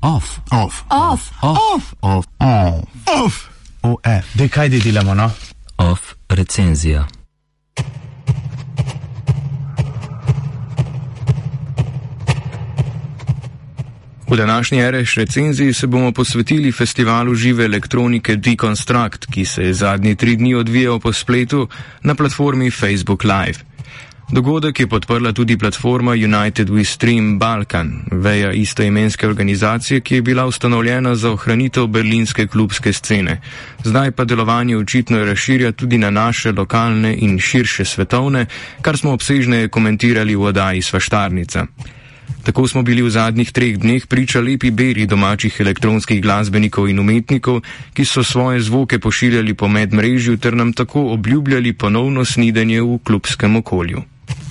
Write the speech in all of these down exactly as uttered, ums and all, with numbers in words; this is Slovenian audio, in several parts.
Off. Off. Off. Off. Off. Off. Off. O, e. Dej, kaj dej delamo, no? Off recenzija. V današnji R S recenziji se bomo posvetili festivalu žive elektronike Deconstruct, ki se je zadnji tri dni odvijal po spletu na platformi Facebook Live. Dogodek je podprla tudi platforma United We Stream Balkan, veja istoimenske organizacije, ki je bila ustanovljena za ohranitev berlinske klubske scene. Zdaj pa delovanje očitno razširja tudi na naše lokalne in širše svetovne, kar smo obsežneje komentirali v oddaji Svaštarnica. Tako smo bili v zadnjih treh dneh priča lepi beri domačih elektronskih glasbenikov in umetnikov, ki so svoje zvoke pošiljali po medmrežju ter nam tako obljubljali ponovno snidenje v klubskem okolju.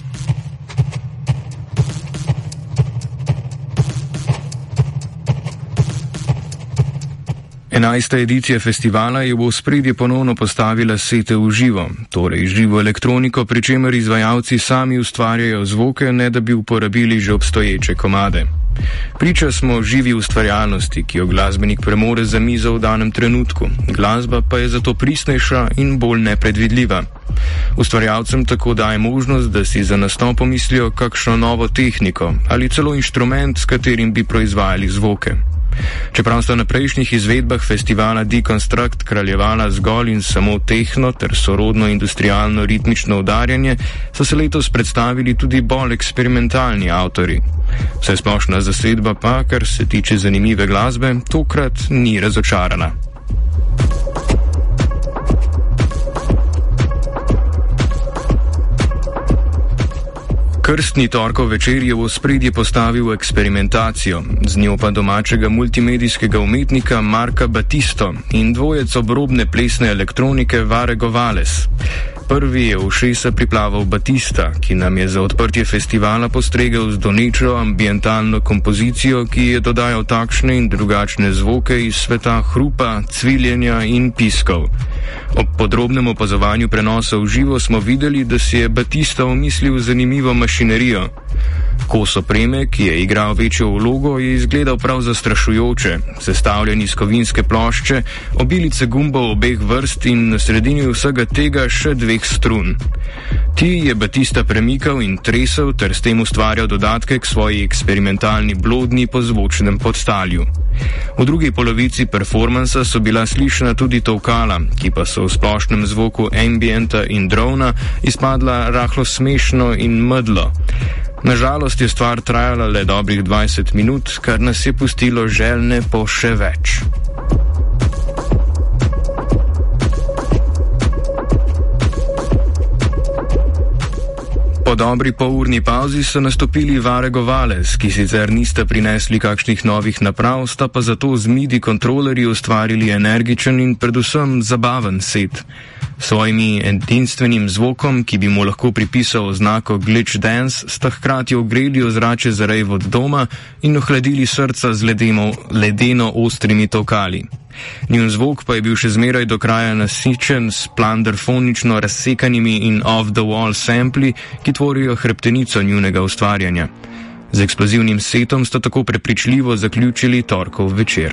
Enajsta edicija festivala je v ospredje ponovno postavila sete v živo, torej živo elektroniko, pri čemer izvajalci sami ustvarjajo zvoke, ne da bi uporabili že obstoječe komade. Priča smo živi ustvarjalnosti, ki jo glasbenik premore za mizo v danem trenutku, glasba pa je zato pristnejša in bolj nepredvidljiva. Ustvarjalcem tako daje možnost, da si za nastop pomislijo kakšno novo tehniko ali celo inštrument, s katerim bi proizvajali zvoke. Čeprav sta na prejšnjih izvedbah festivala Deconstruct kraljevala zgolj in samo tehno ter sorodno industrialno ritmično udarjanje, so se letos predstavili tudi bolj eksperimentalni avtori. Vsesplošna zasedba pa, kar se tiče zanimive glasbe, tokrat ni razočarana. Krstni torkov večer je v ospredje postavil eksperimentacijo, z njo pa domačega multimedijskega umetnika Marka Batisto in dvojec obrobne plesne elektronike Varego Vales. Prvi je v ušesa priplaval Batista, ki nam je za odprtje festivala postregel z donečo ambientalno kompozicijo, ki je dodajal takšne in drugačne zvoke iz sveta hrupa, cviljenja in piskov. Ob podrobnem opazovanju prenosa v živo smo videli, da si je Batista omislil zanimivo mašinerijo. Kos opreme, ki je igral večjo vlogo, je izgledal prav zastrašujoče, sestavljen iz kovinske plošče, obilice gumbov obeh vrst in na sredini vsega tega še dveh strun. Ti je Batista premikal in tresel ter s tem ustvarjal dodatke k svoji eksperimentalni blodni po zvočnem podstalju. V drugi polovici performansa so bila slišana tudi tolkala, ki pa so v splošnem zvoku ambienta in drona izpadla rahlo smešno in medlo. Nažalost je stvar trajala le dobrih dvajset minut, kar nas je pustilo željne po še več. Po dobri polurni pauzi so nastopili Varego Vales, ki sicer nista prinesli kakšnih novih naprav, sta pa zato z MIDI kontrolerji ustvarili energičen in predvsem zabaven set. Svojimi edinstvenim zvokom, ki bi mu lahko pripisal oznako glitch dance, sta hkrati ogreli ozračje za rejv od doma in ohladili srca z ledemo, ledeno ostrimi tolkali. Njun zvok pa je bil še zmeraj do kraja nasičen s planderfonično razsekanimi in off-the-wall sampli, ki tvorijo hrbtenico njunega ustvarjanja. Z eksplozivnim setom sta tako prepričljivo zaključili torkov večer.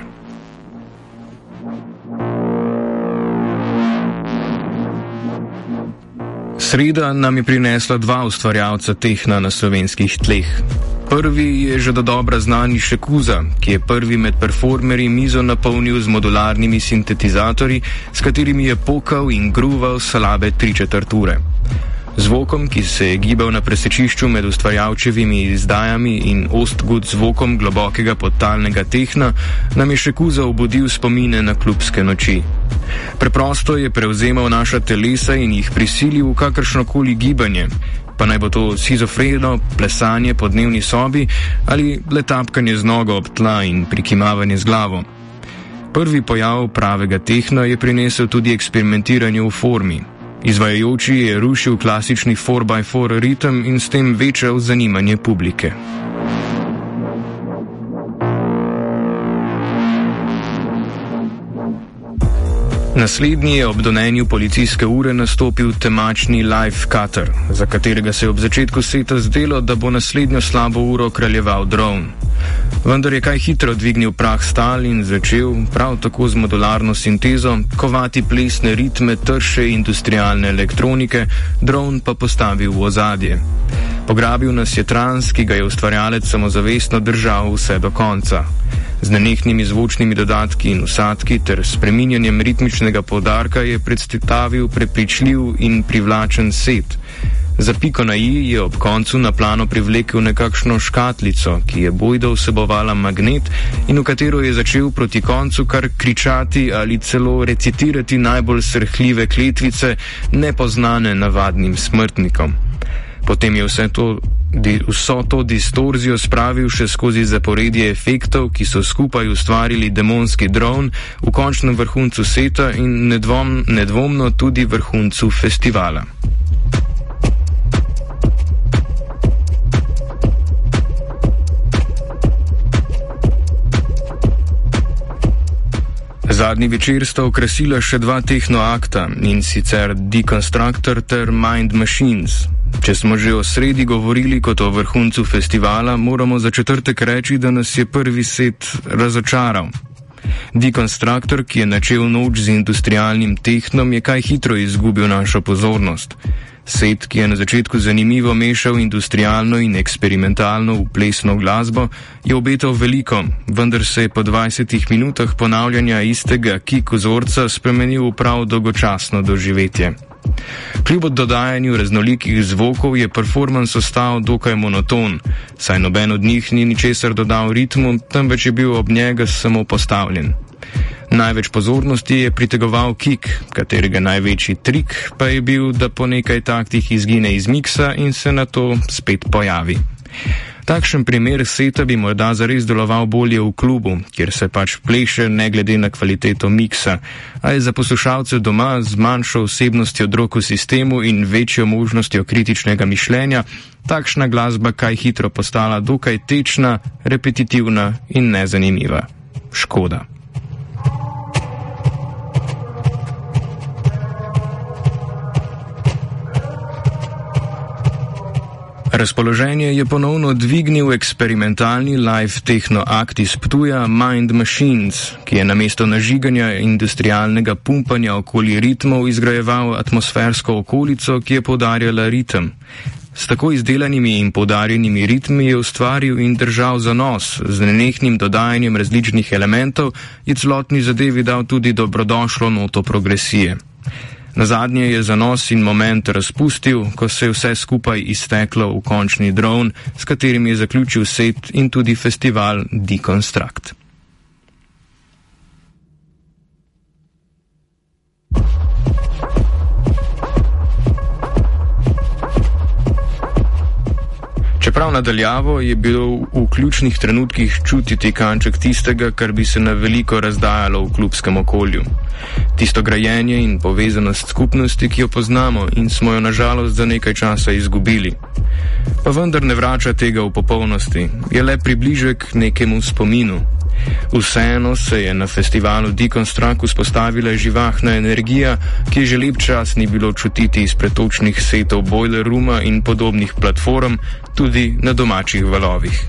Sreda nam je prinesla dva ustvarjalca tehna na slovenskih tleh. Prvi je že dodobra znani Šekuza, ki je prvi med performerji mizo napolnil z modularnimi sintetizatorji, s katerimi je pokal in gruval slabe tri četrt ure. Zvokom, ki se je gibal na presečišču med ustvarjalčevimi izdajami in ostgut zvokom globokega podtalnega tehna, nam je Šekuza obudil spomine na klubske noči. Preprosto je prevzemal naša telesa in jih prisilil v kakršnokoli gibanje, pa naj bo to schizofreno plesanje po dnevni sobi ali letapkanje z nogo ob tla in prikimavanje z glavo. Prvi pojav pravega tehna je prinesel tudi eksperimentiranje v formi. Izvajajoči je rušil klasični four by four ritem in s tem večal zanimanje publike. Naslednji je ob donenju policijske ure nastopil temačni live cutter, za katerega se je ob začetku seta zdelo, da bo naslednjo slabo uro kraljeval dron. Vendar je kaj hitro dvignil prah stal in začel, prav tako z modularno sintezo, kovati plesne ritme trše industrialne elektronike, dron pa postavil v ozadje. Pograbil nas je trans, ki ga je ustvarjalec samozavestno držal vse do konca. Z nenehnimi zvočnimi dodatki in vsadki ter spreminjanjem ritmičnega poudarka je predstavil prepričljiv in privlačen set. Za piko na i je ob koncu na plano privlekel nekakšno škatlico, ki je bojda vsebovala magnet in v katero je začel proti koncu kar kričati ali celo recitirati najbolj srhljive kletvice, nepoznane navadnim smrtnikom. Potem je vse to, di, vso to distorzijo spravil še skozi zaporedje efektov, ki so skupaj ustvarili demonski dron v končnem vrhuncu seta in nedvom, nedvomno tudi vrhuncu festivala. Zadnji večer sta okrasila še dva tehnoakta, in sicer Deconstructor ter Mind Machines. Če smo že o sredi govorili kot o vrhuncu festivala, moramo za četrtek reči, da nas je prvi set razočaral. Deconstructor, ki je načel noč z industrialnim tehnom, je kaj hitro izgubil našo pozornost. Set, ki je na začetku zanimivo mešal industrialno in eksperimentalno v plesno glasbo, je obetal veliko, vendar se je po dvajsetih minutah ponavljanja istega kick vzorca spremenil v prav dolgočasno doživetje. Kljub dodajanju raznolikih zvokov je performans ostal dokaj monoton, saj noben od njih ni ničesar dodal ritmu, temveč je bil ob njega samo postavljen. Največ pozornosti je pritegoval kick, katerega največji trik pa je bil, da po nekaj taktih izgine iz miksa in se nato spet pojavi. Takšen primer seta bi morda zares deloval bolje v klubu, kjer se pač pleše ne glede na kvaliteto miksa, a je za poslušalce doma z manjšo osebnostjo drog v sistemu in večjo možnostjo kritičnega mišljenja takšna glasba kaj hitro postala dokaj tečna, repetitivna in nezanimiva. Škoda. Razpoloženje je ponovno dvignil eksperimentalni live techno akt iz Ptuja Mind Machines, ki je namesto nažiganja industrialnega pumpanja okoli ritmov izgrajeval atmosfersko okolico, ki je poudarjala ritem. S tako izdelanimi in poudarjenimi ritmi je ustvaril in držal zanos, z nenehnim dodajanjem različnih elementov je celotni zadevi dal tudi dobrodošlo noto progresije. Nazadnje je zanos in moment razpustil, ko se je vse skupaj izteklo v končni dron, s katerim je zaključil set in tudi festival Deconstruct. Čeprav nadaljavo je bilo v ključnih trenutkih čutiti kanček tistega, kar bi se na veliko razdajalo v klubskem okolju. Tisto grajenje in povezanost skupnosti, ki jo poznamo in smo jo nažalost za nekaj časa izgubili. Pa vendar ne vrača tega v popolnosti, je le približek nekemu spominu. Vseeno se je na festivalu Deconstruct vzpostavila živahna energija, ki je že lep čas ni bilo čutiti iz pretočnih setov Boiler Rooma in podobnih platform, tudi na domačih valovih.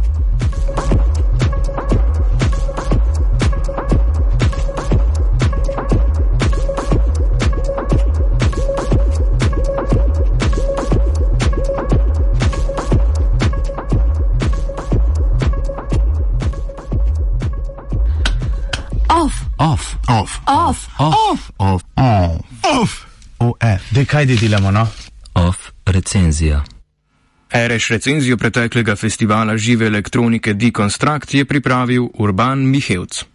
Off. Off. Off. Off. Off. Off. Off. Off. O F. Dej, kaj delamo, no? Off recenzija. Ereš recenzijo preteklega festivala žive elektronike Deconstruct je pripravil Urban Mihevc.